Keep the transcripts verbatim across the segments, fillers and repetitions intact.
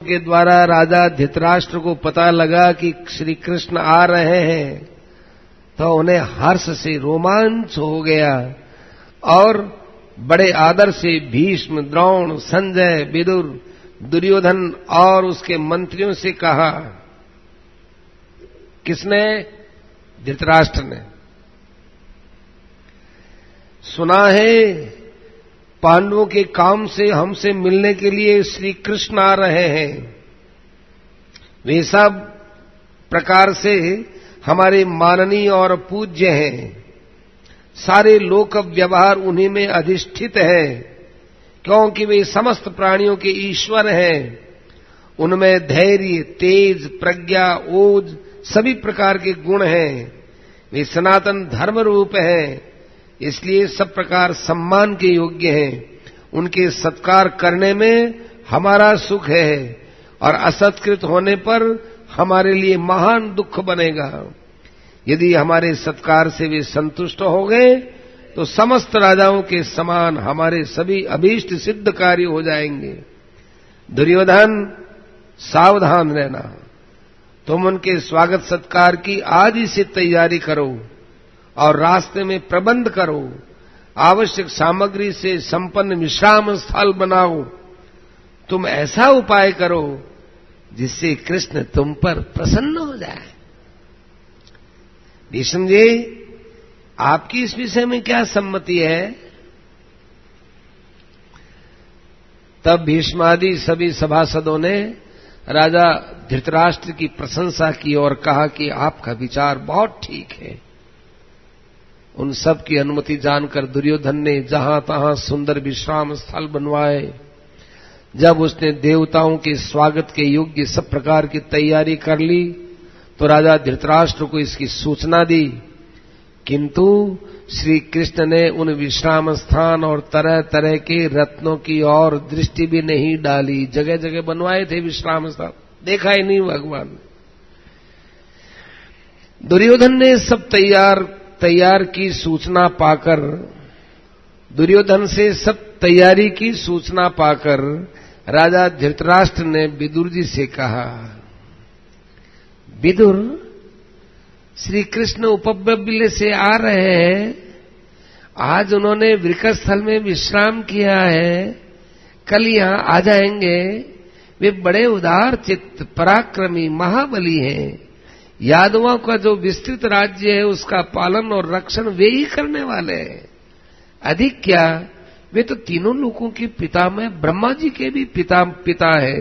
के द्वारा राजा धृतराष्ट्र को पता लगा कि श्री कृष्ण आ रहे हैं तो उन्हें हर्ष से रोमांच हो गया और बड़े आदर से भीष्म, द्रोण, संजय, विदुर, दुर्योधन और उसके मंत्रियों से कहा। किसने? धृतराष्ट्र ने। सुना है पांडवों के काम से हमसे मिलने के लिए श्री कृष्ण आ रहे हैं। वे सब प्रकार से हमारे माननीय और पूज्य हैं। सारे लोक व्यवहार उन्हीं में अधिष्ठित है, क्योंकि वे समस्त प्राणियों के ईश्वर हैं। उनमें धैर्य, तेज, प्रज्ञा, ओज सभी प्रकार के गुण हैं। वे सनातन धर्म रूप हैं, इसलिए सब प्रकार सम्मान के योग्य हैं। उनके सत्कार करने में हमारा सुख है और असत्कृत होने पर हमारे लिए महान दुख बनेगा। यदि हमारे सत्कार से वे संतुष्ट हो गए तो समस्त राजाओं के समान हमारे सभी अभीष्ट सिद्ध कार्य हो जाएंगे। दुर्योधन, सावधान रहना। तुम उनके स्वागत सत्कार की आज ही से तैयारी करो और रास्ते में प्रबंध करो। आवश्यक सामग्री से संपन्न विश्राम स्थल बनाओ। तुम ऐसा उपाय करो जिससे कृष्ण तुम पर प्रसन्न हो जाए। भीष्म जी, आपकी इस विषय में क्या सम्मति है? तब भीष्मादि सभी सभासदों ने राजा धृतराष्ट्र की प्रशंसा की और कहा कि आपका विचार बहुत ठीक है। उन सब की अनुमति जानकर दुर्योधन ने जहां तहां सुंदर विश्राम स्थल बनवाए। जब उसने देवताओं के स्वागत के योग्य सब प्रकार की तैयारी कर ली तो राजा धृतराष्ट्र को इसकी सूचना दी, किंतु श्री कृष्ण ने उन विश्राम स्थान और तरह तरह के रत्नों की और दृष्टि भी नहीं डाली। जगह जगह बनवाए थे विश्राम स्थान, देखा ही नहीं भगवान। दुर्योधन ने सब तैयार तैयार की सूचना पाकर दुर्योधन से सब तैयारी की सूचना पाकर राजा धृतराष्ट्र ने विदुर जी से कहा, विदुर, श्री कृष्ण उपव्यले से आ रहे हैं। आज उन्होंने वृकस्थल में विश्राम किया है, कल यहां आ जाएंगे। वे बड़े उदार चित्त, पराक्रमी, महाबली हैं। यादवों का जो विस्तृत राज्य है उसका पालन और रक्षण वे ही करने वाले हैं। अधिक क्या, वे तो तीनों लोकों के पिता में ब्रह्मा जी के भी पिता पिता है।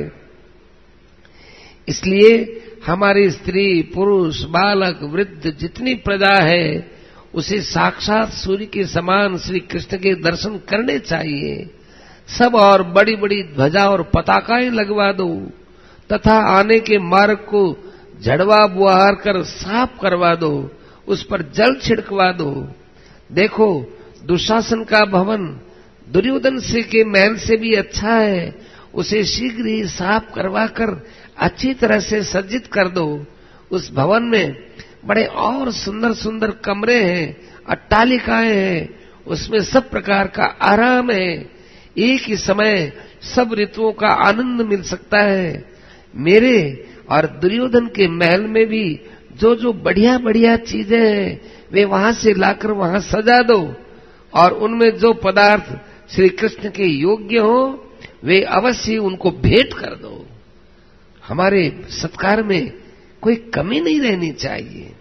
इसलिए हमारी स्त्री, पुरुष, बालक, वृद्ध जितनी प्रजा है उसे साक्षात सूर्य के समान श्री कृष्ण के दर्शन करने चाहिए। सब और बड़ी बड़ी ध्वजा और पताकाएं लगवा दो तथा आने के मार्ग को झड़वा बुहार कर साफ करवा दो, उस पर जल छिड़कवा दो। देखो, दुशासन का भवन दुर्योधन से के महल से भी अच्छा है, उसे शीघ्र ही साफ करवा कर अच्छी तरह से सज्जित कर दो। उस भवन में बड़े और सुंदर सुंदर कमरे हैं, अट्टालिकाएं हैं, उसमें सब प्रकार का आराम है। एक ही समय सब ऋतुओं का आनंद मिल सकता है। मेरे और दुर्योधन के महल में भी जो जो बढ़िया बढ़िया चीजें हैं वे वहां से लाकर वहां सजा दो और उनमें जो पदार्थ श्री कृष्ण के योग्य हो वे अवश्य उनको भेंट कर दो। हमारे सत्कार में कोई कमी नहीं रहनी चाहिए।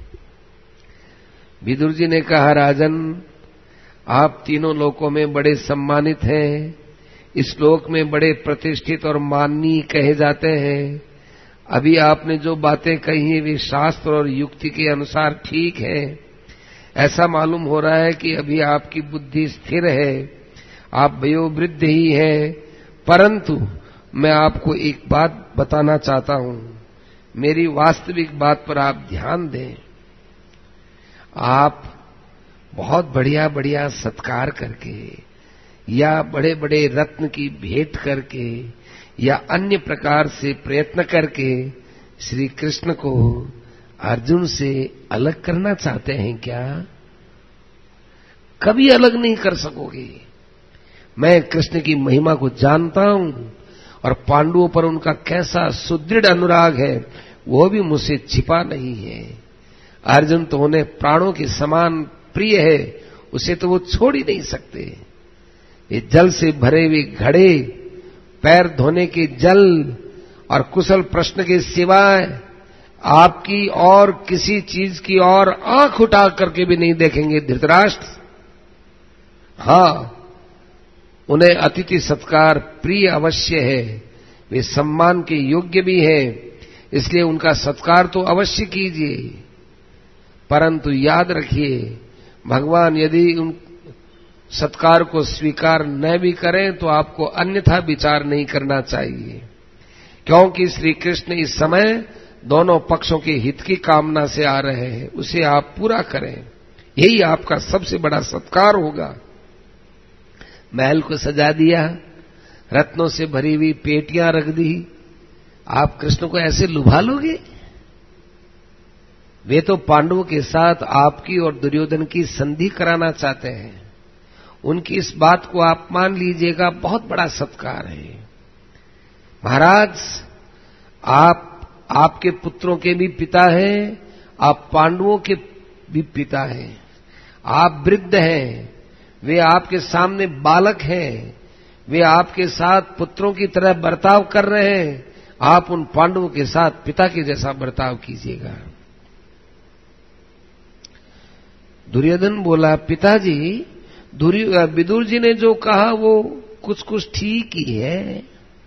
विदुर जी ने कहा, राजन, आप तीनों लोकों में बड़े सम्मानित हैं, इस लोक में बड़े प्रतिष्ठित और माननीय कहे जाते हैं। अभी आपने जो बातें कही हैं वे शास्त्र और युक्ति के अनुसार ठीक है। ऐसा मालूम हो रहा है कि अभी आपकी बुद्धि स्थिर है, आप वयोवृद्ध ही हैं, परंतु मैं आपको एक बात बताना चाहता हूं। मेरी वास्तविक बात पर आप ध्यान दें। आप बहुत बढ़िया बढ़िया सत्कार करके या बड़े बड़े रत्न की भेंट करके या अन्य प्रकार से प्रयत्न करके श्री कृष्ण को अर्जुन से अलग करना चाहते हैं क्या? कभी अलग नहीं कर सकोगे। मैं कृष्ण की महिमा को जानता हूं और पांडवों पर उनका कैसा सुदृढ़ अनुराग है वो भी मुझसे छिपा नहीं है। अर्जुन तो उन्हें प्राणों के समान प्रिय है, उसे तो वो छोड़ ही नहीं सकते। ये जल से भरे हुए घड़े, पैर धोने के जल और कुशल प्रश्न के सिवाय आपकी और किसी चीज की और आंख उठा करके भी नहीं देखेंगे धृतराष्ट्र। हां, उन्हें अतिथि सत्कार प्रिय अवश्य है, वे सम्मान के योग्य भी हैं, इसलिए उनका सत्कार तो अवश्य कीजिए। परंतु याद रखिए, भगवान यदि उन सत्कार को स्वीकार न भी करें तो आपको अन्यथा विचार नहीं करना चाहिए, क्योंकि श्री कृष्ण इस समय दोनों पक्षों के हित की कामना से आ रहे हैं। उसे आप पूरा करें, यही आपका सबसे बड़ा सत्कार होगा। महल को सजा दिया, रत्नों से भरी हुई पेटियां रख दी, आप कृष्ण को ऐसे लुभा लोगे? वे तो पांडवों के साथ आपकी और दुर्योधन की संधि कराना चाहते हैं। उनकी इस बात को आप मान लीजिएगा, बहुत बड़ा सत्कार है। महाराज, आप आपके पुत्रों के भी पिता हैं, आप पांडवों के भी पिता हैं। आप वृद्ध हैं, वे आपके सामने बालक हैं, वे आपके साथ पुत्रों की तरह बर्ताव कर रहे हैं। आप उन पांडवों के साथ पिता के जैसा बर्ताव कीजिएगा। दुर्योधन बोला, पिताजी, विदुर जी ने जो कहा वो कुछ कुछ ठीक ही है।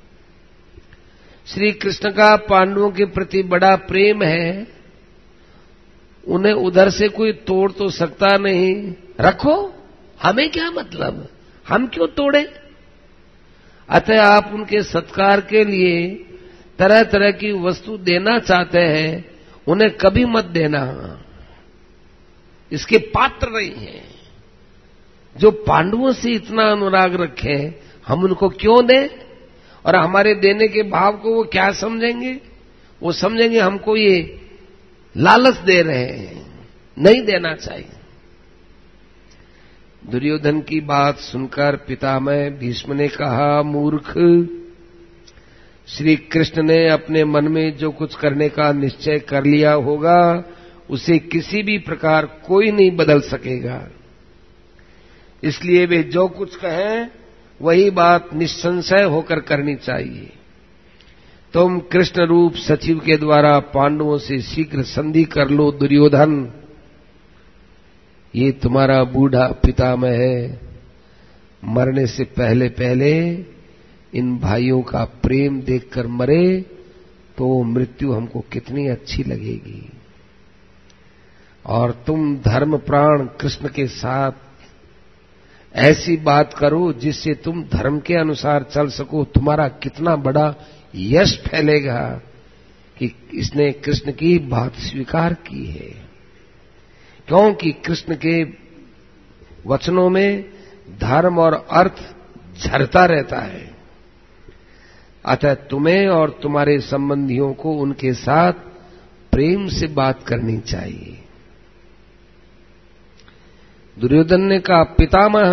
श्री कृष्ण का पांडवों के प्रति बड़ा प्रेम है, उन्हें उधर से कोई तोड़ तो सकता नहीं। रखो, हमें क्या मतलब, हम क्यों तोड़े? अतः आप उनके सत्कार के लिए तरह तरह की वस्तु देना चाहते हैं, उन्हें कभी मत देना, इसके पात्र नहीं हैं। जो पांडवों से इतना अनुराग रखे, हम उनको क्यों दें? और हमारे देने के भाव को वो क्या समझेंगे? वो समझेंगे हमको ये लालच दे रहे हैं, नहीं देना चाहिए। दुर्योधन की बात सुनकर पितामह भीष्म ने कहा, मूर्ख, श्री कृष्ण ने अपने मन में जो कुछ करने का निश्चय कर लिया होगा, उसे किसी भी प्रकार कोई नहीं बदल सकेगा। इसलिए वे जो कुछ कहें वही बात निसंशय होकर करनी चाहिए। तुम कृष्ण रूप सचिव के द्वारा पांडवों से शीघ्र संधि कर लो। दुर्योधन, ये तुम्हारा बूढ़ा पितामह है, मरने से पहले पहले इन भाइयों का प्रेम देखकर मरे तो मृत्यु हमको कितनी अच्छी लगेगी। और तुम धर्म प्राण कृष्ण के साथ ऐसी बात करो जिससे तुम धर्म के अनुसार चल सको। तुम्हारा कितना बड़ा यश फैलेगा कि इसने कृष्ण की बात स्वीकार की है, क्योंकि कृष्ण के वचनों में धर्म और अर्थ झरता रहता है। अतः तुम्हें और तुम्हारे संबंधियों को उनके साथ प्रेम से बात करनी चाहिए। दुर्योधन ने कहा, पितामह,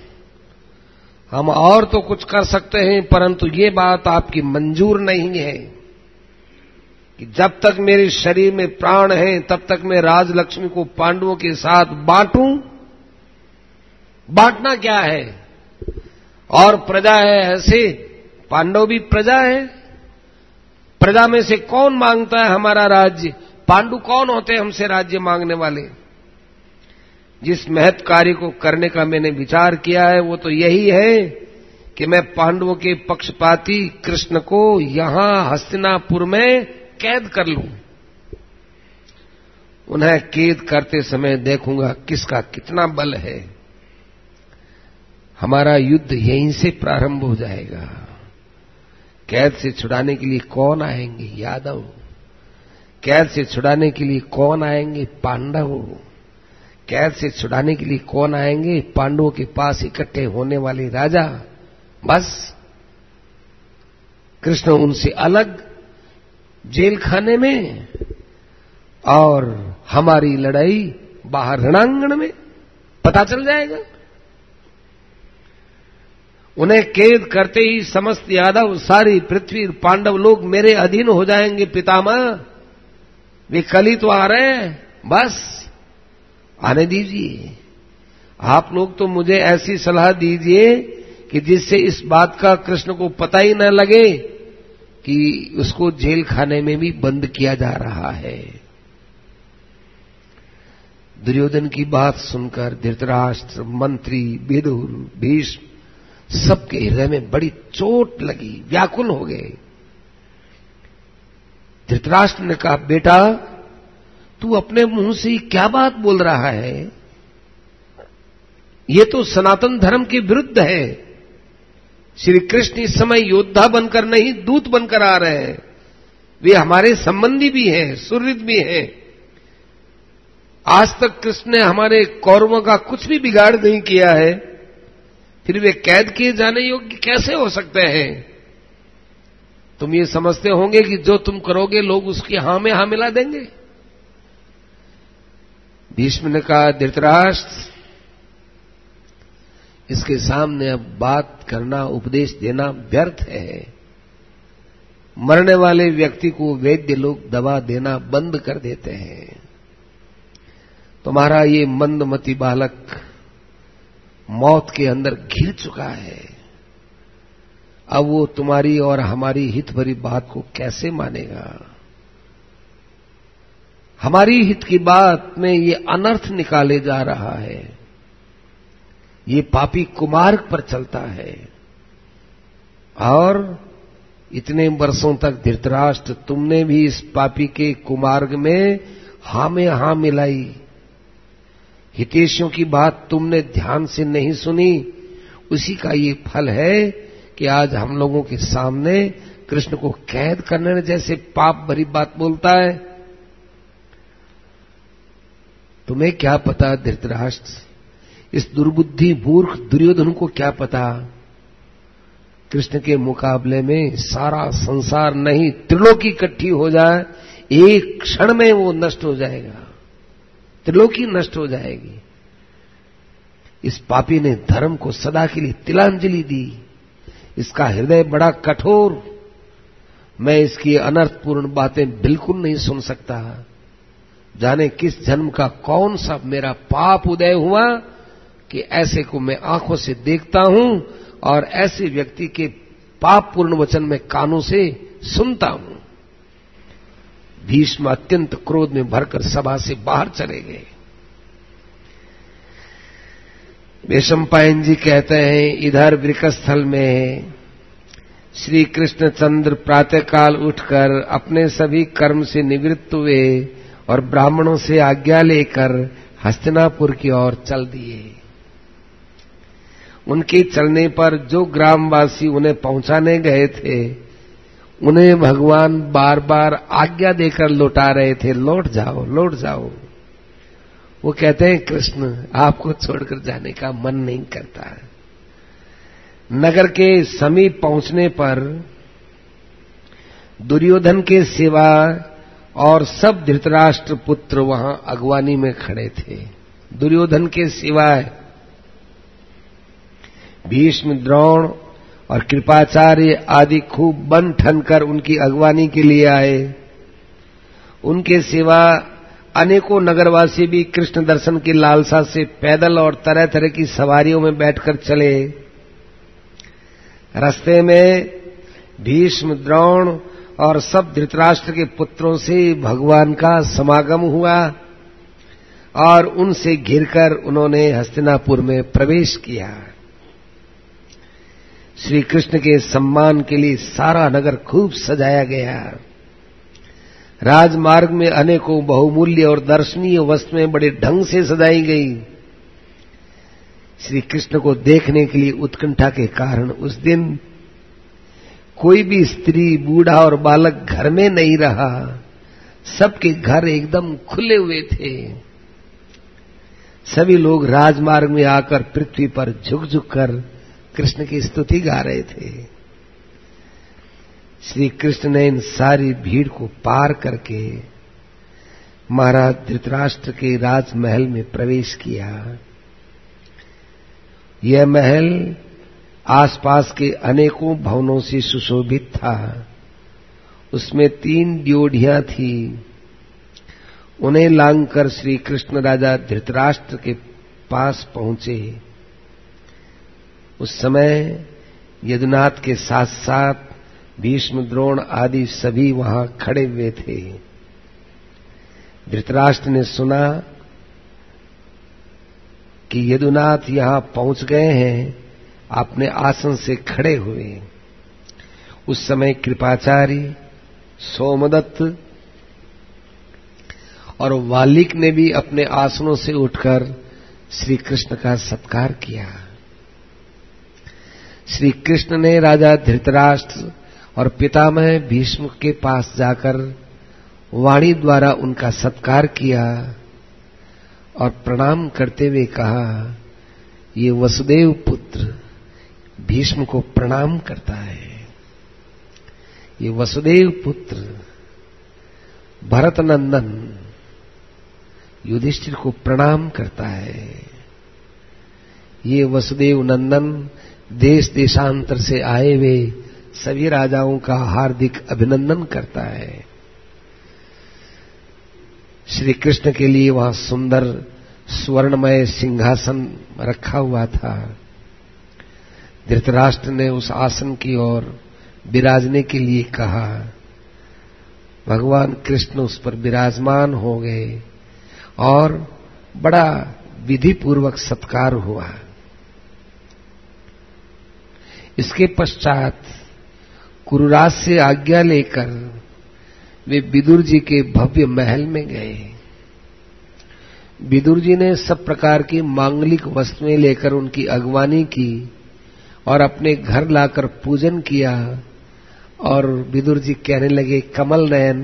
हम और तो कुछ कर सकते हैं, परंतु ये बात आपकी मंजूर नहीं है कि जब तक मेरे शरीर में प्राण हैं तब तक मैं राजलक्ष्मी को पांडवों के साथ बांटूं। बांटना क्या है? और प्रजा है ऐसे, पांडव भी प्रजा है। प्रजा में से कौन मांगता है हमारा राज्य? पांडु कौन होते हैं हमसे राज्य मांगने वाले? जिस महत् कार्य को करने का मैंने विचार किया है वो तो यही है कि मैं पांडवों के पक्षपाती कृष्ण को यहां हस्तिनापुर में कैद कर लूं। उन्हें कैद करते समय देखूंगा किसका कितना बल है। हमारा युद्ध यहीं से प्रारंभ हो जाएगा। कैद से छुड़ाने के लिए कौन आएंगे? यादव। कैद से छुड़ाने के लिए कौन आएंगे? पांडव। कैद से छुड़ाने के लिए कौन आएंगे? पांडवों के पास इकट्ठे होने वाले राजा। बस कृष्ण उनसे अलग जेल खाने में और हमारी लड़ाई बाहर रणांगण में, पता चल जाएगा। उन्हें कैद करते ही समस्त यादव, सारी पृथ्वी, पांडव लोग मेरे अधीन हो जाएंगे पितामह। वे कल ही तो आ रहे हैं, बस आने दीजिए। आप लोग तो मुझे ऐसी सलाह दीजिए कि जिससे इस बात का कृष्ण को पता ही न लगे कि उसको जेल खाने में भी बंद किया जा रहा है। दुर्योधन की बात सुनकर धृतराष्ट्र, मंत्री, विदुर, भीष्म सबके हृदय में बड़ी चोट लगी, व्याकुल हो गए। धृतराष्ट्र ने कहा, बेटा तू अपने मुंह से क्या बात बोल रहा है? ये तो सनातन धर्म के विरुद्ध है। श्री कृष्ण इस समय योद्धा बनकर नहीं, दूत बनकर आ रहे हैं। वे हमारे संबंधी भी हैं, सुहृद भी हैं। आज तक कृष्ण ने हमारे कौरवों का कुछ भी बिगाड़ नहीं किया है, फिर वे कैद किए जाने योग्य कैसे हो सकते हैं? तुम ये समझते होंगे कि जो तुम करोगे लोग उसकी हां में हां मिला देंगे। भीष्म ने कहा, धृतराष्ट्र इसके सामने अब बात करना, उपदेश देना व्यर्थ है। मरने वाले व्यक्ति को वैद्य लोग दवा देना बंद कर देते हैं। तुम्हारा ये मंदमती बालक मौत के अंदर घिर चुका है। अब वो तुम्हारी और हमारी हित भरी बात को कैसे मानेगा? हमारी हित की बात में ये अनर्थ निकाले जा रहा है। ये पापी कुमार्ग पर चलता है। और इतने वर्षों तक धृतराष्ट्र तुमने भी इस पापी के कुमार्ग में हां में हां मिलाई। हितेशियों की बात तुमने ध्यान से नहीं सुनी। उसी का ये फल है कि आज हम लोगों के सामने कृष्ण को कैद करने जैसे पाप भरी बात बोलता है। तुम्हें क्या पता धृतराष्ट्र, इस दुर्बुद्धि मूर्ख दुर्योधन को क्या पता, कृष्ण के मुकाबले में सारा संसार नहीं त्रिलोकी इकट्ठी हो जाए, एक क्षण में वो नष्ट हो जाएगा, त्रिलोकी नष्ट हो जाएगी। इस पापी ने धर्म को सदा के लिए तिलांजलि दी। इसका हृदय बड़ा कठोर। मैं इसकी अनर्थपूर्ण बातें बिल्कुल नहीं सुन सकता। जाने किस जन्म का कौन सा मेरा पाप उदय हुआ कि ऐसे को मैं आंखों से देखता हूं और ऐसे व्यक्ति के पाप पूर्ण वचन में कानों से सुनता हूं। भीष्म अत्यंत क्रोध में भरकर सभा से बाहर चले गए। वैशंपायन जी कहते हैं, इधर वृकस्थल में श्री कृष्णचंद्र प्रातःकाल उठकर अपने सभी कर्म से निवृत्त हुए और ब्राह्मणों से आज्ञा लेकर हस्तिनापुर की ओर चल दिए। उनके चलने पर जो ग्रामवासी उन्हें पहुंचाने गए थे, उन्हें भगवान बार बार आज्ञा देकर लौटा रहे थे, लौट जाओ लौट जाओ। वो कहते हैं, कृष्ण आपको छोड़कर जाने का मन नहीं करता। नगर के समीप पहुंचने पर दुर्योधन के सिवा और सब धृतराष्ट्र पुत्र वहां अगवानी में खड़े थे। दुर्योधन के सिवाय भीष्म, द्रोण और कृपाचार्य आदि खूब बन ठनकर उनकी अगवानी के लिए आए। उनके सिवा अनेकों नगरवासी भी कृष्ण दर्शन की लालसा से पैदल और तरह तरह की सवारियों में बैठकर चले। रास्ते में भीष्म, द्रोण और सब धृतराष्ट्र के पुत्रों से भगवान का समागम हुआ और उनसे घिरकर उन्होंने हस्तिनापुर में प्रवेश किया। श्री कृष्ण के सम्मान के लिए सारा नगर खूब सजाया गया। राजमार्ग में अनेकों बहुमूल्य और दर्शनीय वस्तुएं बड़े ढंग से सजाई गई। श्री कृष्ण को देखने के लिए उत्कंठा के कारण उस दिन कोई भी स्त्री, बूढ़ा और बालक घर में नहीं रहा। सबके घर एकदम खुले हुए थे। सभी लोग राजमार्ग में आकर पृथ्वी पर झुक झुक कर कृष्ण की स्तुति गा रहे थे। श्री कृष्ण ने इन सारी भीड़ को पार करके महाराज धृतराष्ट्र के राजमहल में प्रवेश किया। यह महल आसपास के अनेकों भवनों से सुशोभित था। उसमें तीन ड्योढ़ियां थी। उन्हें लांघकर श्री कृष्ण राजा धृतराष्ट्र के पास पहुंचे। उस समय यदुनाथ के साथ साथ भीष्म, द्रोण आदि सभी वहां खड़े हुए थे। धृतराष्ट्र ने सुना कि यदुनाथ यहां पहुंच गए हैं, अपने आसन से खड़े हुए। उस समय कृपाचार्य, सोमदत्त और वाल्मीकि ने भी अपने आसनों से उठकर श्री कृष्ण का सत्कार किया। श्री कृष्ण ने राजा धृतराष्ट्र और पितामह भीष्म के पास जाकर वाणी द्वारा उनका सत्कार किया और प्रणाम करते हुए कहा, ये वसुदेव पुत्र भीष्म को प्रणाम करता है। ये वसुदेव पुत्र भरत नंदन युधिष्ठिर को प्रणाम करता है। ये वसुदेव नंदन देश देशांतर से आए हुए सभी राजाओं का हार्दिक अभिनंदन करता है। श्री कृष्ण के लिए वहां सुंदर स्वर्णमय सिंहासन रखा हुआ था। धृतराष्ट्र ने उस आसन की ओर विराजने के लिए कहा। भगवान कृष्ण उस पर विराजमान हो गए और बड़ा विधि पूर्वक सत्कार हुआ। इसके पश्चात कुरुराज से आज्ञा लेकर वे विदुर जी के भव्य महल में गए। विदुर जी ने सब प्रकार की मांगलिक वस्तुएं लेकर उनकी अगवानी की और अपने घर लाकर पूजन किया। और विदुर जी कहने लगे, कमल नयन,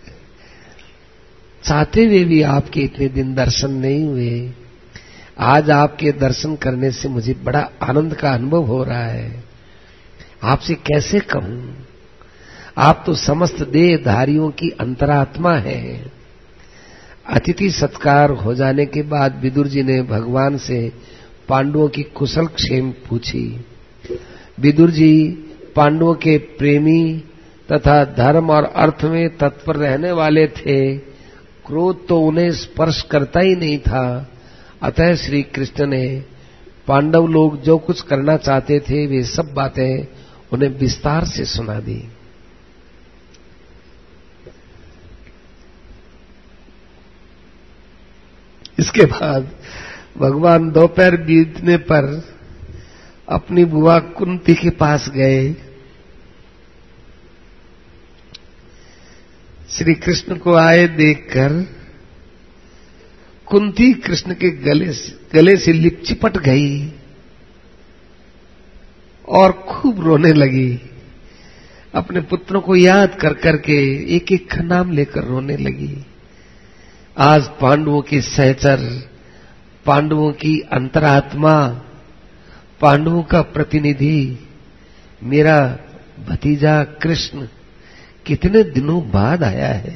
चाहते हुए भी आपके इतने दिन दर्शन नहीं हुए। आज आपके दर्शन करने से मुझे बड़ा आनंद का अनुभव हो रहा है। आपसे कैसे कहूं, आप तो समस्त देहधारियों की अंतरात्मा है। अतिथि सत्कार हो जाने के बाद विदुर जी ने भगवान से पांडवों की कुशल क्षेम पूछी। विदुर जी पांडवों के प्रेमी तथा धर्म और अर्थ में तत्पर रहने वाले थे। क्रोध तो उन्हें स्पर्श करता ही नहीं था। अतः श्री कृष्ण ने पांडव लोग जो कुछ करना चाहते थे वे सब बातें उन्हें विस्तार से सुना दी। इसके बाद भगवान दोपहर बीतने पर अपनी बुआ कुंती के पास गए। श्री कृष्ण को आए देखकर कुंती कृष्ण के गले से, गले से लिपचिपट गई और खूब रोने लगी। अपने पुत्रों को याद कर करके एक एक का नाम लेकर रोने लगी। आज पांडवों के सहचर, पांडवों की अंतरात्मा, पांडवों का प्रतिनिधि मेरा भतीजा कृष्ण कितने दिनों बाद आया है।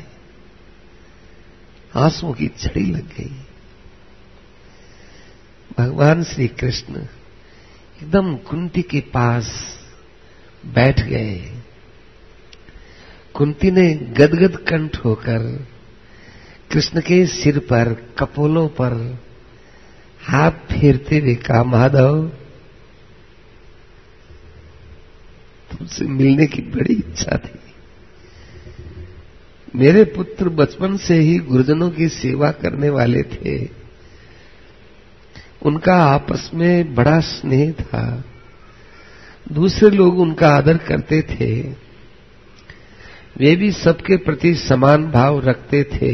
आंसुओं की झड़ी लग गई। भगवान श्री कृष्ण एकदम कुंती के पास बैठ गए। कुंती ने गदगद कंठ होकर कृष्ण के सिर पर, कपोलों पर हाथ फेरते हुए कहा, माधव, तुमसे मिलने की बड़ी इच्छा थी। मेरे पुत्र बचपन से ही गुरुजनों की सेवा करने वाले थे। उनका आपस में बड़ा स्नेह था। दूसरे लोग उनका आदर करते थे। वे भी सबके प्रति समान भाव रखते थे।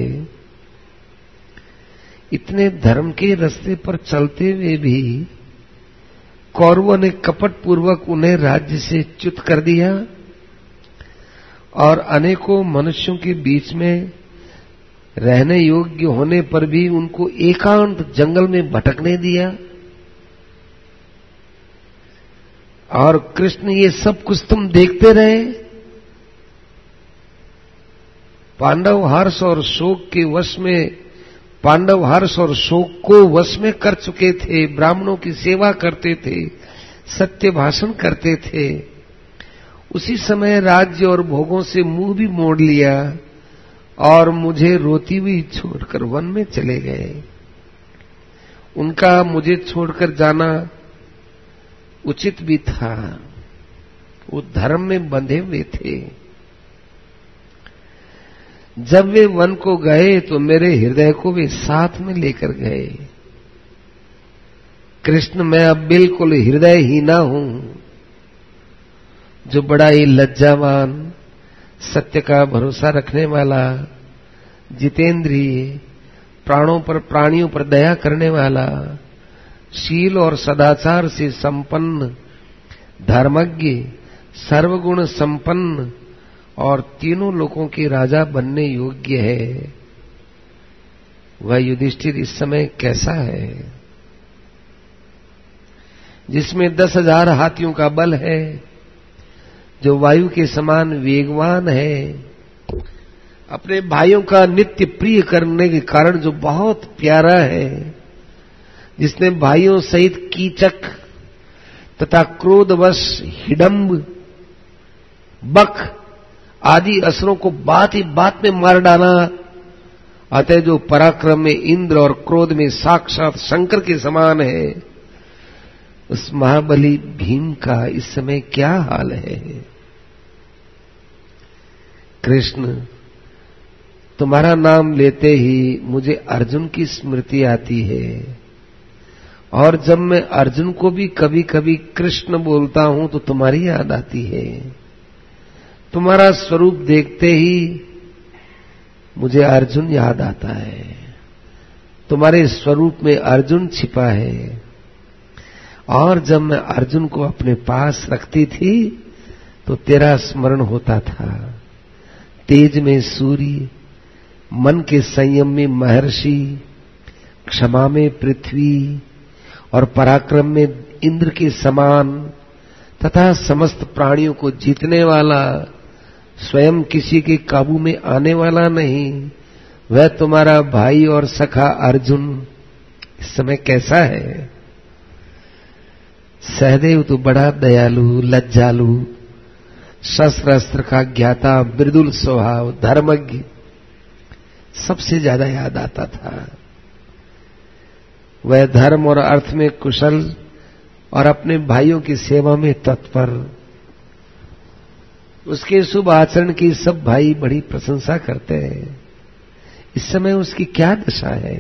इतने धर्म के रास्ते पर चलते हुए भी कौरवों ने कपट पूर्वक उन्हें राज्य से च्युत कर दिया और अनेकों मनुष्यों के बीच में रहने योग्य होने पर भी उनको एकांत जंगल में भटकने दिया। और कृष्ण ये सब कुछ तुम देखते रहे। पांडव हर्ष और शोक के वश में पांडव हर्ष और शोक को वश में कर चुके थे। ब्राह्मणों की सेवा करते थे, सत्य भाषण करते थे, उसी समय राज्य और भोगों से मुंह भी मोड़ लिया और मुझे रोती हुई छोड़कर वन में चले गए। उनका मुझे छोड़कर जाना उचित भी था, वो धर्म में बंधे हुए थे। जब वे वन को गए तो मेरे हृदय को वे साथ में लेकर गए। कृष्ण, मैं अब बिल्कुल हृदयहीना हूं, जो बड़ा ही लज्जावान, सत्य का भरोसा रखने वाला, जितेंद्रिय, प्राणों पर प्राणियों पर दया करने वाला, शील और सदाचार से संपन्न, धर्मज्ञ, सर्वगुण संपन्न और तीनों लोकों के राजा बनने योग्य है, वह युधिष्ठिर इस समय कैसा है, जिसमें दस हजार हाथियों का बल है, जो वायु के समान वेगवान है, अपने भाइयों का नित्य प्रिय करने के कारण जो बहुत प्यारा है, जिसने भाइयों सहित कीचक तथा क्रोधवश हिडंब, बक आदि असुरों को बात ही बात में मार डाला, अतः जो पराक्रम में इंद्र और क्रोध में साक्षात शंकर के समान है, उस महाबली भीम का इस समय क्या हाल है। कृष्ण, तुम्हारा नाम लेते ही मुझे अर्जुन की स्मृति आती है, और जब मैं अर्जुन को भी कभी कभी कृष्ण बोलता हूं तो तुम्हारी याद आती है। तुम्हारा स्वरूप देखते ही मुझे अर्जुन याद आता है। तुम्हारे स्वरूप में अर्जुन छिपा है, और जब मैं अर्जुन को अपने पास रखती थी तो तेरा स्मरण होता था। तेज में सूर्य, मन के संयम में महर्षि, क्षमा में पृथ्वी और पराक्रम में इंद्र के समान तथा समस्त प्राणियों को जीतने वाला, स्वयं किसी के काबू में आने वाला नहीं, वह तुम्हारा भाई और सखा अर्जुन इस समय कैसा है। सहदेव तो बड़ा दयालु, लज्जालु, शस्त्र अस्त्र का ज्ञाता, मृदुल स्वभाव, धर्मज्ञ, सबसे ज्यादा याद आता था। वह धर्म और अर्थ में कुशल और अपने भाइयों की सेवा में तत्पर। उसके शुभ आचरण की सब भाई बड़ी प्रशंसा करते हैं। इस समय उसकी क्या दशा है।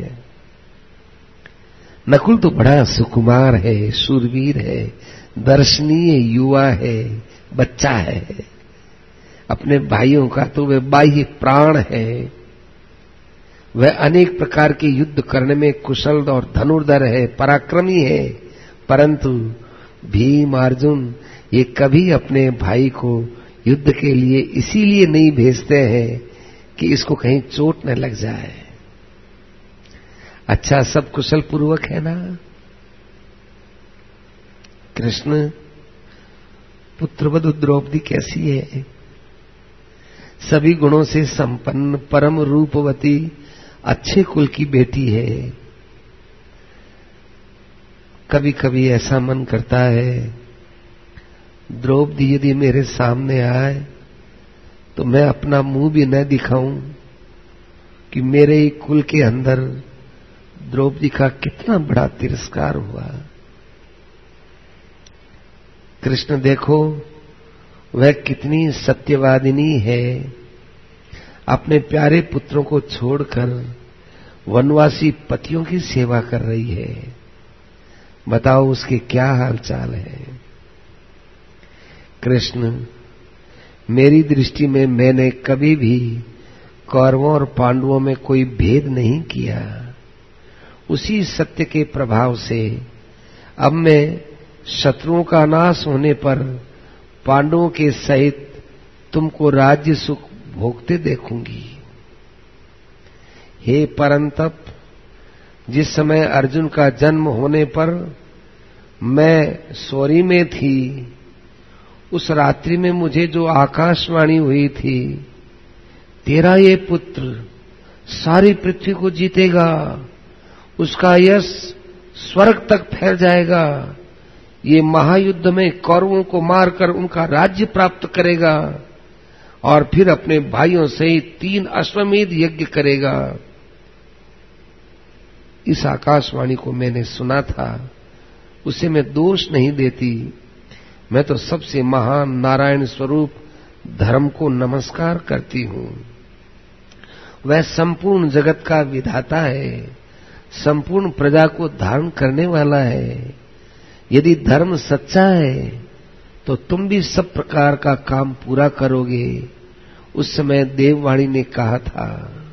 नकुल तो बड़ा सुकुमार है, शूरवीर है, दर्शनीय युवा है, बच्चा है। अपने भाइयों का तो वह बाह्य प्राण है। वह अनेक प्रकार के युद्ध करने में कुशल और धनुर्धर है, पराक्रमी है, परंतु भीम, अर्जुन ये कभी अपने भाई को युद्ध के लिए इसीलिए नहीं भेजते हैं कि इसको कहीं चोट न लग जाए। अच्छा, सब कुशल पूर्वक है ना। कृष्ण, पुत्रवधू द्रौपदी कैसी है। सभी गुणों से संपन्न, परम रूपवती, अच्छे कुल की बेटी है। कभी कभी ऐसा मन करता है द्रौपदी यदि मेरे सामने आए तो मैं अपना मुंह भी न दिखाऊं कि मेरे ही कुल के अंदर द्रौपदी का कितना बड़ा तिरस्कार हुआ। कृष्ण देखो, वह कितनी सत्यवादिनी है। अपने प्यारे पुत्रों को छोड़कर वनवासी पतियों की सेवा कर रही है। बताओ उसके क्या हाल चाल है। कृष्ण, मेरी दृष्टि में मैंने कभी भी कौरवों और पांडवों में कोई भेद नहीं किया। उसी सत्य के प्रभाव से अब मैं शत्रुओं का नाश होने पर पांडवों के सहित तुमको राज्य सुख भोगते देखूंगी। हे परंतप, जिस समय अर्जुन का जन्म होने पर मैं सौरी में थी, उस रात्रि में मुझे जो आकाशवाणी हुई थी, तेरा ये पुत्र सारी पृथ्वी को जीतेगा, उसका यश स्वर्ग तक फैल जाएगा, ये महायुद्ध में कौरवों को मारकर उनका राज्य प्राप्त करेगा और फिर अपने भाइयों से तीन अश्वमेध यज्ञ करेगा। इस आकाशवाणी को मैंने सुना था, उसे मैं दोष नहीं देती। मैं तो सबसे महान नारायण स्वरूप धर्म को नमस्कार करती हूं। वह संपूर्ण जगत का विधाता है, संपूर्ण प्रजा को धारण करने वाला है। यदि धर्म सच्चा है तो तुम भी सब प्रकार का काम पूरा करोगे। उस समय देववाणी ने कहा था,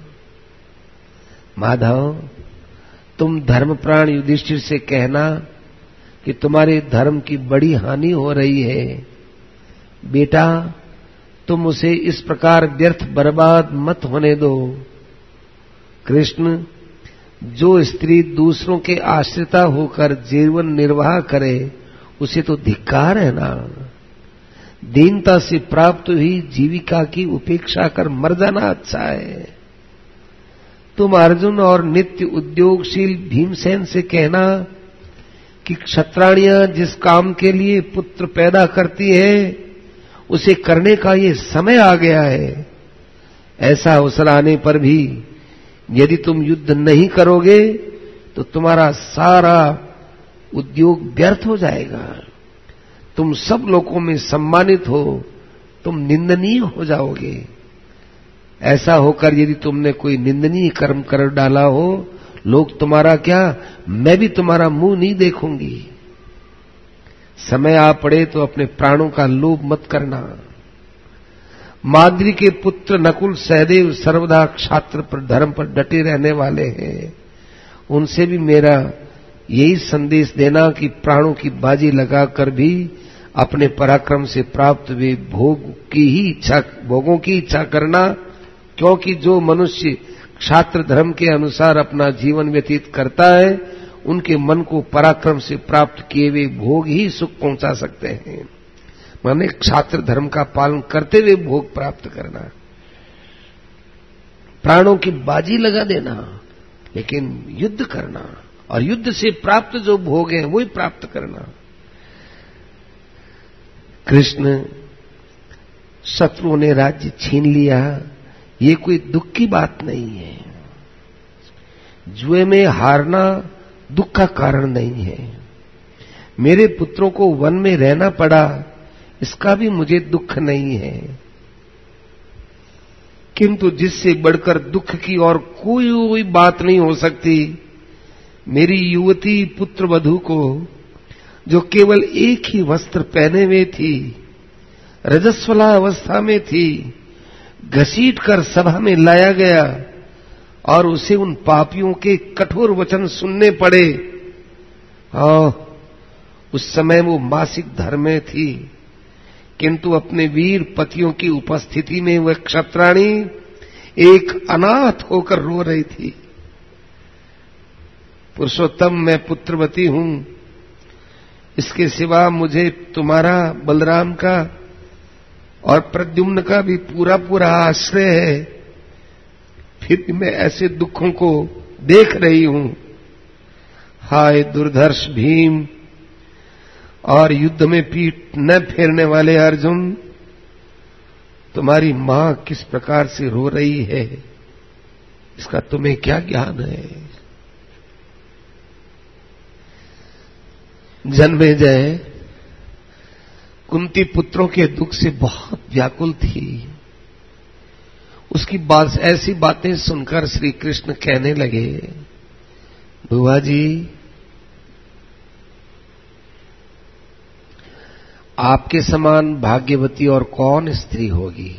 माधव, तुम धर्मप्राण युधिष्ठिर से कहना कि तुम्हारे धर्म की बड़ी हानि हो रही है। बेटा, तुम उसे इस प्रकार व्यर्थ बर्बाद मत होने दो। कृष्ण, जो स्त्री दूसरों के आश्रिता होकर जीवन निर्वाह करे उसे तो धिक्कार है ना। दीनता से प्राप्त हुई जीविका की उपेक्षा कर मर जाना अच्छा है। तुम अर्जुन और नित्य उद्योगशील भीमसेन से कहना कि क्षत्राणियां जिस काम के लिए पुत्र पैदा करती है उसे करने का ये समय आ गया है। ऐसा अवसर आने पर भी यदि तुम युद्ध नहीं करोगे तो तुम्हारा सारा उद्योग व्यर्थ हो जाएगा। तुम सब लोगों में सम्मानित हो, तुम निंदनीय हो जाओगे। ऐसा होकर यदि तुमने कोई निंदनीय कर्म कर डाला हो, लोग तुम्हारा क्या, मैं भी तुम्हारा मुंह नहीं देखूंगी। समय आ पड़े तो अपने प्राणों का लोभ मत करना। माद्री के पुत्र नकुल सहदेव सर्वदा क्षात्र पर धर्म पर डटे रहने वाले हैं। उनसे भी मेरा यही संदेश देना कि प्राणों की बाजी लगाकर भी अपने पराक्रम से प्राप्त हुए भोग की ही इच्छा भोगों की इच्छा करना, क्योंकि जो मनुष्य क्षात्र धर्म के अनुसार अपना जीवन व्यतीत करता है उनके मन को पराक्रम से प्राप्त किए हुए भोग ही सुख पहुंचा सकते हैं। माने क्षात्र धर्म का पालन करते हुए भोग प्राप्त करना, प्राणों की बाजी लगा देना, लेकिन युद्ध करना और युद्ध से प्राप्त जो भोग है वही प्राप्त करना। कृष्ण, शत्रुओं ने राज्य छीन लिया, ये कोई दुख की बात नहीं है। जुए में हारना दुख का कारण नहीं है। मेरे पुत्रों को वन में रहना पड़ा, इसका भी मुझे दुख नहीं है। किंतु जिससे बढ़कर दुख की और कोई बात नहीं हो सकती, मेरी युवती पुत्र वधू को, जो केवल एक ही वस्त्र पहने हुए थी, रजस्वला अवस्था में थी, घसीट कर सभा में लाया गया और उसे उन पापियों के कठोर वचन सुनने पड़े। हाँ, उस समय वो मासिक धर्म में थी, किंतु अपने वीर पतियों की उपस्थिति में वह क्षत्राणी एक अनाथ होकर रो रही थी। पुरुषोत्तम, मैं पुत्रवती हूं, इसके सिवा मुझे तुम्हारा, बलराम का और प्रद्युम्न का भी पूरा पूरा आश्रय है, फिर भी मैं ऐसे दुखों को देख रही हूं। हाय दुर्धर्ष भीम और युद्ध में पीठ न फेरने वाले अर्जुन, तुम्हारी मां किस प्रकार से रो रही है, इसका तुम्हें क्या ज्ञान है। जन्मेजय कुंती पुत्रों के दुख से बहुत व्याकुल थी। उसकी बात, ऐसी बातें सुनकर श्री कृष्ण कहने लगे, बुआ जी, आपके समान भाग्यवती और कौन स्त्री होगी।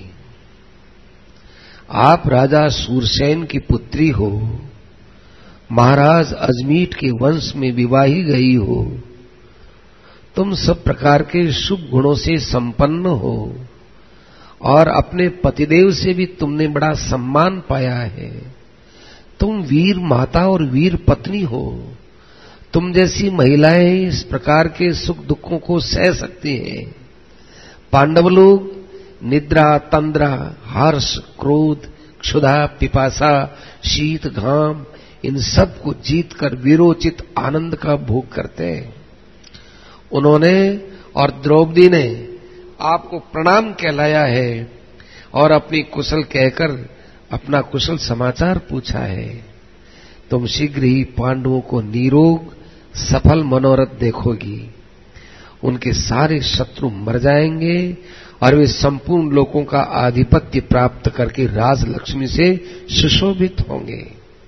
आप राजा सूरसेन की पुत्री हो, महाराज अजमीठ के वंश में विवाही गई हो, तुम सब प्रकार के शुभ गुणों से संपन्न हो और अपने पतिदेव से भी तुमने बड़ा सम्मान पाया है। तुम वीर माता और वीर पत्नी हो। तुम जैसी महिलाएं इस प्रकार के सुख दुखों को सह सकती हैं। पांडव लोग निद्रा, तंद्रा, हर्ष, क्रोध, क्षुधा, पिपासा, शीत, घाम, इन सब को जीतकर वीरोचित आनंद का भोग करते हैं। उन्होंने और द्रौपदी ने आपको प्रणाम कहलाया है और अपनी कुशल कहकर अपना कुशल समाचार पूछा है। तुम शीघ्र ही पांडवों को निरोग सफल मनोरथ देखोगी। उनके सारे शत्रु मर जाएंगे और वे संपूर्ण लोगों का आधिपत्य प्राप्त करके राजलक्ष्मी से सुशोभित होंगे।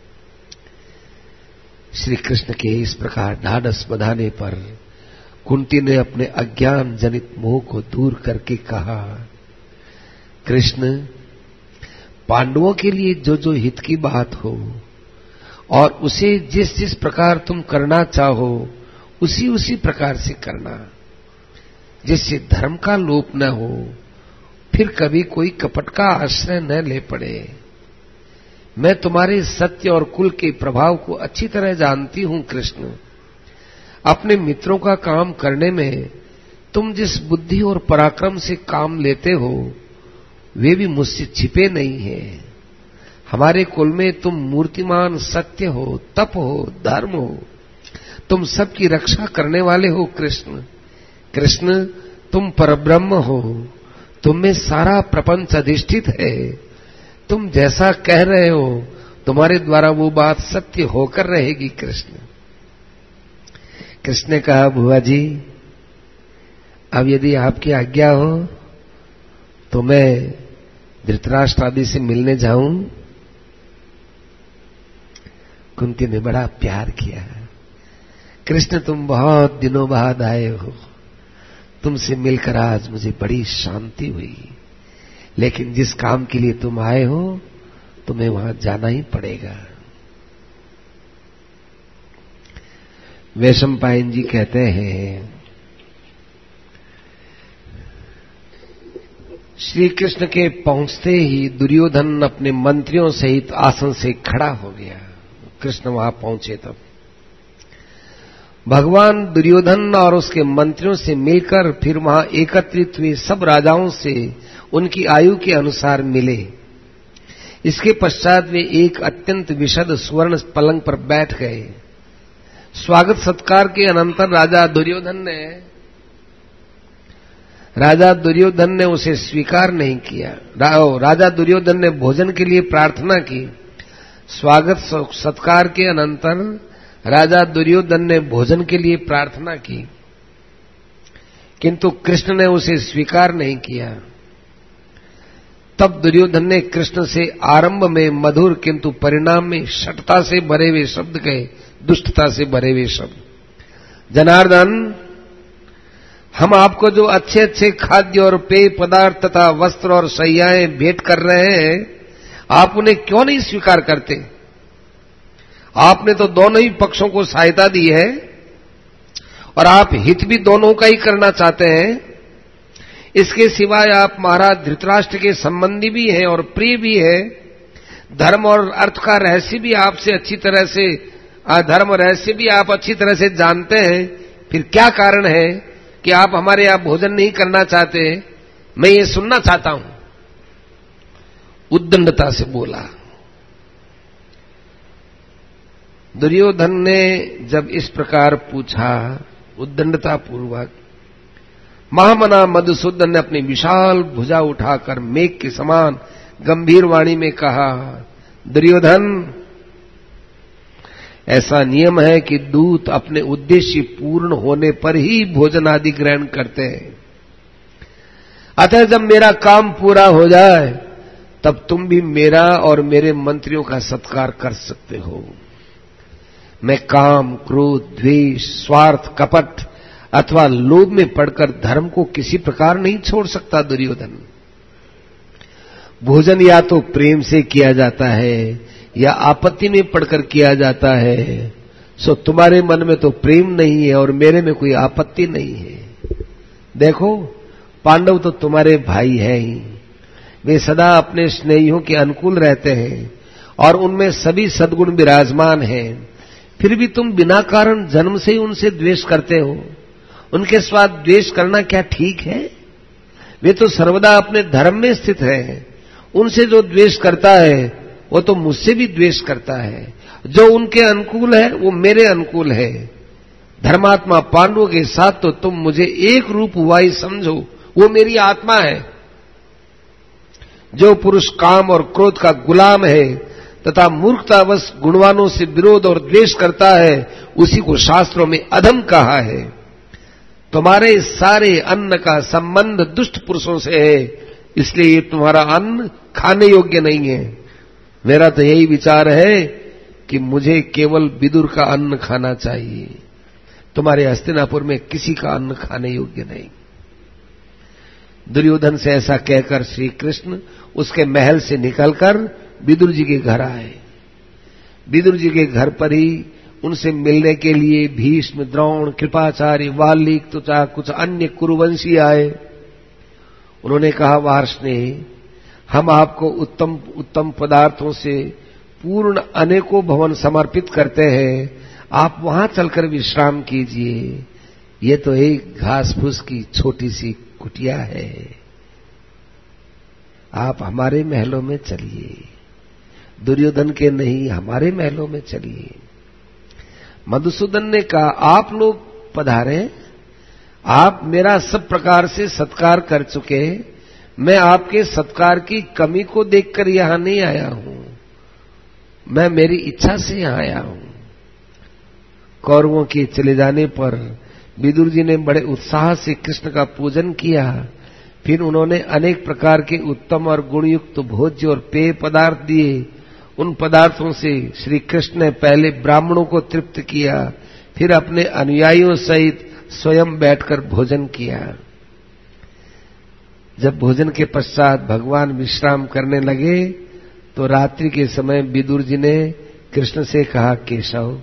श्री कृष्ण के इस प्रकार ढाढ़स बंधाने पर कुंती ने अपने अज्ञान जनित मोह को दूर करके कहा, कृष्ण, पांडवों के लिए जो जो हित की बात हो और उसे जिस जिस प्रकार तुम करना चाहो उसी उसी प्रकार से करना, जिससे धर्म का लोप न हो, फिर कभी कोई कपट का आश्रय न ले पड़े। मैं तुम्हारे सत्य और कुल के प्रभाव को अच्छी तरह जानती हूं कृष्ण। अपने मित्रों का काम करने में तुम जिस बुद्धि और पराक्रम से काम लेते हो वे भी मुझसे छिपे नहीं हैं। हमारे कुल में तुम मूर्तिमान सत्य हो, तप हो, धर्म हो, तुम सबकी रक्षा करने वाले हो कृष्ण। कृष्ण, तुम परब्रह्म हो, तुम में सारा प्रपंच अधिष्ठित है। तुम जैसा कह रहे हो तुम्हारे द्वारा वो बात सत्य होकर रहेगी कृष्ण। कृष्ण ने कहा, बुआ जी, अब यदि आपकी आज्ञा हो तो मैं धृतराष्ट्र आदि से मिलने जाऊं। कुंती ने बड़ा प्यार किया। कृष्ण, तुम बहुत दिनों बाद आए हो, तुमसे मिलकर आज मुझे बड़ी शांति हुई, लेकिन जिस काम के लिए तुम आए हो तुम्हें वहां जाना ही पड़ेगा। वैशंपायन जी कहते हैं, श्री कृष्ण के पहुंचते ही दुर्योधन अपने मंत्रियों सहित आसन से खड़ा हो गया। कृष्ण वहां पहुंचे तब भगवान दुर्योधन और उसके मंत्रियों से मिलकर फिर वहां एकत्रित हुए सब राजाओं से उनकी आयु के अनुसार मिले। इसके पश्चात वे एक अत्यंत विशद सुवर्ण पलंग पर बैठ गए। स्वागत सत्कार के अनंतर राजा दुर्योधन ने राजा दुर्योधन ने उसे स्वीकार नहीं किया। राजा दुर्योधन ने भोजन के लिए प्रार्थना की। स्वागत सत्कार के अनंतर राजा दुर्योधन ने भोजन के लिए प्रार्थना की, किंतु कृष्ण ने उसे स्वीकार नहीं किया। तब दुर्योधन ने कृष्ण से आरंभ में मधुर किंतु परिणाम में शठता से भरे हुए शब्द कहे, दुष्टता से भरे हुए शब्द। जनार्दन, हम आपको जो अच्छे अच्छे खाद्य और पेय पदार्थ तथा वस्त्र और शैयाएं भेंट कर रहे हैं, आप उन्हें क्यों नहीं स्वीकार करते? आपने तो दोनों ही पक्षों को सहायता दी है और आप हित भी दोनों का ही करना चाहते हैं। इसके सिवाय आप महाराज धृतराष्ट्र के संबंधी भी हैं और प्रिय भी है। धर्म और अर्थ का रहस्य भी आपसे अच्छी तरह से धर्म और रहस्य भी आप अच्छी तरह से जानते हैं। फिर क्या कारण है कि आप हमारे यहां भोजन नहीं करना चाहते? मैं ये सुनना चाहता हूं। उद्दंडता से बोला। दुर्योधन ने जब इस प्रकार पूछा उद्दंडता पूर्वक, महामना मधुसूदन ने अपनी विशाल भुजा उठाकर मेघ के समान गंभीर वाणी में कहा, दुर्योधन, ऐसा नियम है कि दूत अपने उद्देश्य पूर्ण होने पर ही भोजन आदि ग्रहण करते हैं। अतः जब मेरा काम पूरा हो जाए तब तुम भी मेरा और मेरे मंत्रियों का सत्कार कर सकते हो। मैं काम, क्रोध, द्वेष, स्वार्थ, कपट अथवा लोभ में पड़कर धर्म को किसी प्रकार नहीं छोड़ सकता दुर्योधन। भोजन या तो प्रेम से किया जाता है या आपत्ति में पड़कर किया जाता है। सो तुम्हारे मन में तो प्रेम नहीं है और मेरे में कोई आपत्ति नहीं है। देखो, पांडव तो तुम्हारे भाई हैं ही। वे सदा अपने स्नेहियों के अनुकूल रहते हैं और उनमें सभी सद्गुण विराजमान हैं। फिर भी तुम बिना कारण जन्म से ही उनसे द्वेष करते हो। उनके साथ द्वेष करना क्या ठीक है? वे तो सर्वदा अपने धर्म में स्थित हैं। उनसे जो द्वेष करता है वो तो मुझसे भी द्वेष करता है। जो उनके अनुकूल है वो मेरे अनुकूल है। धर्मात्मा पांडवों के साथ तो तुम मुझे एक रूप हुआ ही समझो, वो मेरी आत्मा है। जो पुरुष काम और क्रोध का गुलाम है तथा मूर्खतावश गुणवानों से विरोध और द्वेष करता है, उसी को शास्त्रों में अधम कहा है। तुम्हारे सारे अन्न का संबंध दुष्ट पुरुषों से है, इसलिए तुम्हारा अन्न खाने योग्य नहीं है। मेरा तो यही विचार है कि मुझे केवल विदुर का अन्न खाना चाहिए, तुम्हारे हस्तिनापुर में किसी का अन्न खाने योग्य नहीं। दुर्योधन से ऐसा कहकर श्री कृष्ण उसके महल से निकलकर विदुर जी के घर आए। विदुर जी के घर पर ही उनसे मिलने के लिए भीष्म, द्रोण, कृपाचार्य, वाल्मीकि तो चाहे कुछ अन्य कुरुवंशी आए। उन्होंने कहा, वार्ष्णेय, हम आपको उत्तम उत्तम पदार्थों से पूर्ण अनेकों भवन समर्पित करते हैं, आप वहां चलकर विश्राम कीजिए। ये तो एक घास फूस की छोटी सी कुटिया है, आप हमारे महलों में चलिए। दुर्योधन के नहीं, हमारे महलों में चलिए। मधुसूदन ने कहा, आप लोग पधारे, आप मेरा सब प्रकार से सत्कार कर चुके, मैं आपके सत्कार की कमी को देखकर यहां नहीं आया हूं, मैं मेरी इच्छा से यहां आया हूं। कौरवों के चले जाने पर विदुर जी ने बड़े उत्साह से कृष्ण का पूजन किया। फिर उन्होंने अनेक प्रकार के उत्तम और गुणयुक्त भोज्य और पेय पदार्थ दिए। उन पदार्थों से श्री कृष्ण ने पहले ब्राह्मणों को तृप्त किया, फिर अपने अनुयायियों सहित स्वयं बैठकर भोजन किया। जब भोजन के पश्चात भगवान विश्राम करने लगे तो रात्रि के समय विदुर जी ने कृष्ण से कहा, केशव,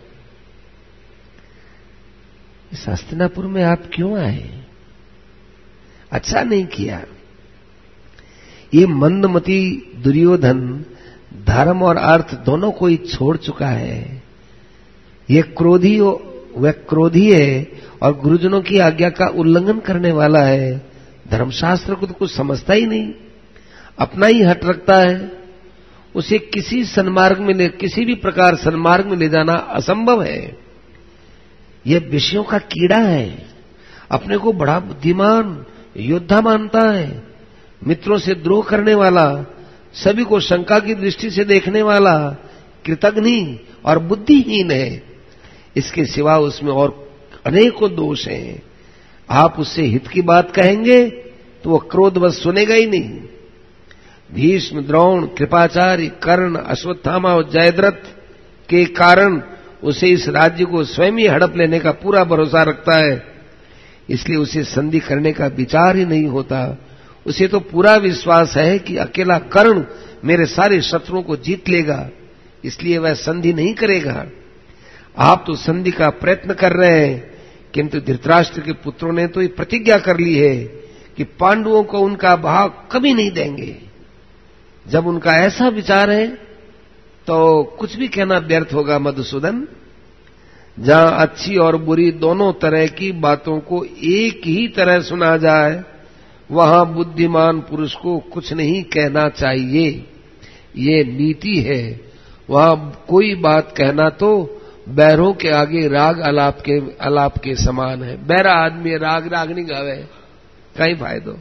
इस हस्तिनापुर में आप क्यों आए? अच्छा नहीं किया। ये मंदमती दुर्योधन धर्म और अर्थ दोनों को ही छोड़ चुका है। ये क्रोधी वह क्रोधी है और गुरुजनों की आज्ञा का उल्लंघन करने वाला है। धर्मशास्त्र को तो कुछ समझता ही नहीं, अपना ही हट रखता है। उसे किसी सन्मार्ग में ले किसी भी प्रकार सन्मार्ग में ले जाना असंभव है। यह विषयों का कीड़ा है, अपने को बड़ा बुद्धिमान योद्धा मानता है, मित्रों से द्रोह करने वाला, सभी को शंका की दृष्टि से देखने वाला, कृतघ्नी और बुद्धिहीन है। इसके सिवा उसमें और अनेकों दोष हैं। आप उससे हित की बात कहेंगे तो वो क्रोधवश सुनेगा ही नहीं। भीष्म, द्रोण, कृपाचार्य, कर्ण, अश्वत्थामा और जयद्रथ के कारण उसे इस राज्य को स्वयं ही हड़प लेने का पूरा भरोसा रखता है, इसलिए उसे संधि करने का विचार ही नहीं होता। उसे तो पूरा विश्वास है कि अकेला कर्ण मेरे सारे शत्रुओं को जीत लेगा, इसलिए वह संधि नहीं करेगा। आप तो संधि का प्रयत्न कर रहे हैं, किंतु धृतराष्ट्र के पुत्रों ने तो ये प्रतिज्ञा कर ली है कि पांडवों को उनका भाग कभी नहीं देंगे। जब उनका ऐसा विचार है तो कुछ भी कहना व्यर्थ होगा। मधुसूदन, जहां अच्छी और बुरी दोनों तरह की बातों को एक ही तरह सुना जाए, वहां बुद्धिमान पुरुष को कुछ नहीं कहना चाहिए, ये नीति है। वहां कोई बात कहना तो बैरों के आगे राग अलाप के अलाप के समान है। बैरा आदमी राग राग नहीं गावे, कहीं फायदो।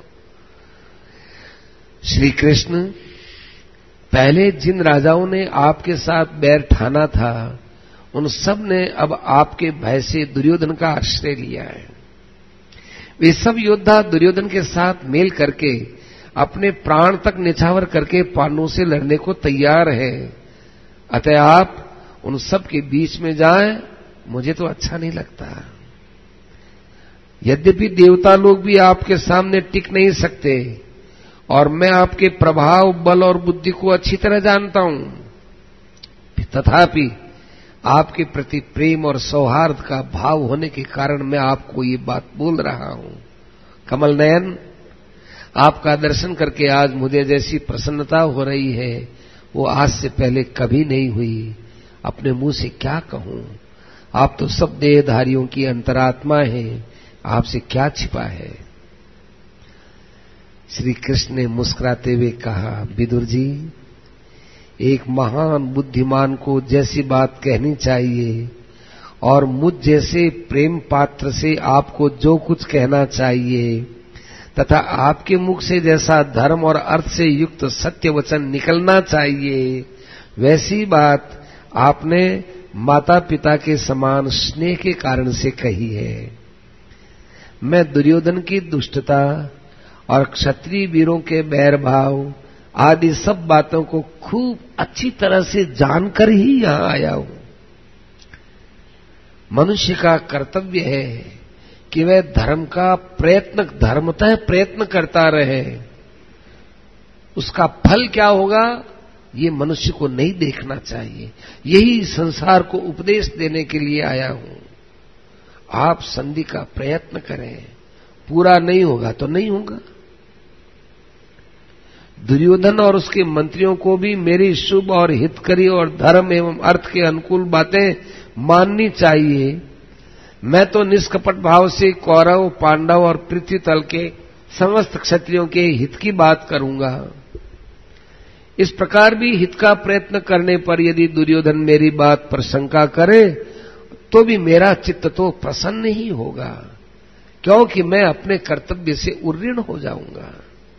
श्री कृष्ण, पहले जिन राजाओं ने आपके साथ बैर ठाना था, उन सब ने अब आपके भय से दुर्योधन का आश्रय लिया है। वे सब योद्धा दुर्योधन के साथ मेल करके अपने प्राण तक निछावर करके पांडवों से लड़ने को तैयार हैं। अतः आप उन सब के बीच में जाएं, मुझे तो अच्छा नहीं लगता। यद्यपि देवता लोग भी आपके सामने टिक नहीं सकते और मैं आपके प्रभाव, बल और बुद्धि को अच्छी तरह जानता हूं, तथापि आपके प्रति प्रेम और सौहार्द का भाव होने के कारण मैं आपको ये बात बोल रहा हूं। कमल नयन, आपका दर्शन करके आज मुझे जैसी प्रसन्नता हो रही है वो आज से पहले कभी नहीं हुई। अपने मुंह से क्या कहूं, आप तो सब देहधारियों की अंतरात्मा हैं, आपसे क्या छिपा है। श्री कृष्ण ने मुस्कुराते हुए कहा, विदुर जी, एक महान बुद्धिमान को जैसी बात कहनी चाहिए और मुझ जैसे प्रेम पात्र से आपको जो कुछ कहना चाहिए तथा आपके मुख से जैसा धर्म और अर्थ से युक्त सत्य वचन निकलना चाहिए, वैसी बात आपने माता पिता के समान स्नेह के कारण से कही है। मैं दुर्योधन की दुष्टता और क्षत्रिय वीरों के बैर भाव आदि सब बातों को खूब अच्छी तरह से जानकर ही यहां आया हूं। मनुष्य का कर्तव्य है कि वह धर्म का प्रयत्न धर्मतः प्रयत्न करता रहे। उसका फल क्या होगा ये मनुष्य को नहीं देखना चाहिए। यही संसार को उपदेश देने के लिए आया हूं। आप संधि का प्रयत्न करें, पूरा नहीं होगा तो नहीं होगा। दुर्योधन और उसके मंत्रियों को भी मेरी शुभ और हितकरी और धर्म एवं अर्थ के अनुकूल बातें माननी चाहिए। मैं तो निष्कपट भाव से कौरव, पांडव और पृथ्वी तल के समस्त क्षत्रियों के हित की बात करूंगा। इस प्रकार भी हित का प्रयत्न करने पर यदि दुर्योधन मेरी बात पर शंका करे तो भी मेरा चित्त तो प्रसन्न ही होगा, क्योंकि मैं अपने कर्तव्य से उर्ऋण हो जाऊंगा।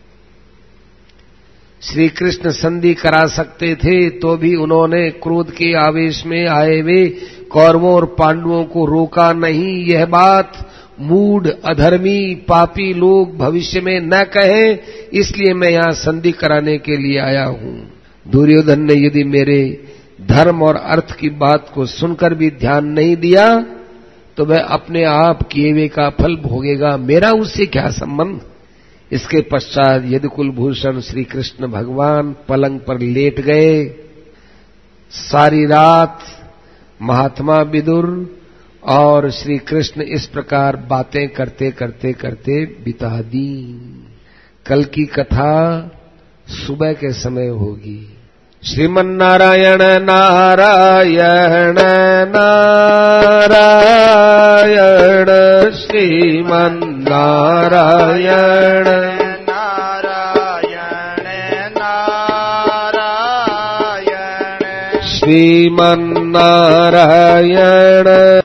श्री कृष्ण संधि करा सकते थे तो भी उन्होंने क्रोध के आवेश में आए हुए कौरवों और पांडवों को रोका नहीं। यह बात मूढ़, अधर्मी, पापी लोग भविष्य में न कहें, इसलिए मैं यहां संधि कराने के लिए आया हूं। दुर्योधन ने यदि मेरे धर्म और अर्थ की बात को सुनकर भी ध्यान नहीं दिया तो वह अपने आप किए हुए का फल भोगेगा, मेरा उससे क्या संबंध। इसके पश्चात यदुकुल भूषण श्री कृष्ण भगवान पलंग पर लेट गए। सारी रात महात्मा विदुर और श्री कृष्ण इस प्रकार बातें करते करते करते बिता दी। कल की कथा सुबह के समय होगी। श्रीमन्नारायण नारायण नारायण श्रीमन्नारायण नारायण नारायण श्रीमन्नारायण।